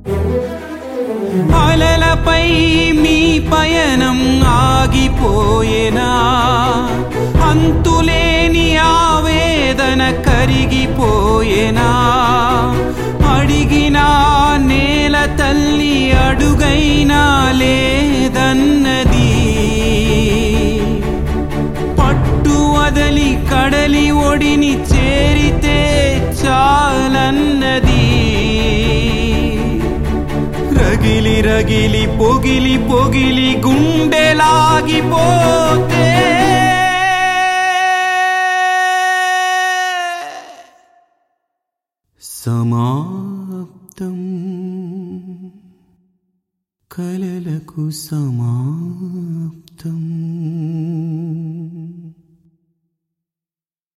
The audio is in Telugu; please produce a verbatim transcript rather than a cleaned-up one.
అలలపై మీ పయనం ఆగిపోయేనా, అంతులేని ఆవేదన కరిగిపోయేనా, అడిగినా నేల తల్లి అడుగైనా లేదన్నది, పట్టు వదలి కడలి ఒడిని చేరితే చాలన్నది, రగిలి రగిలి పొగిలి పొగిలి గుండెలాగిపోతే సమాప్తం, కలలకు సమాప్తం.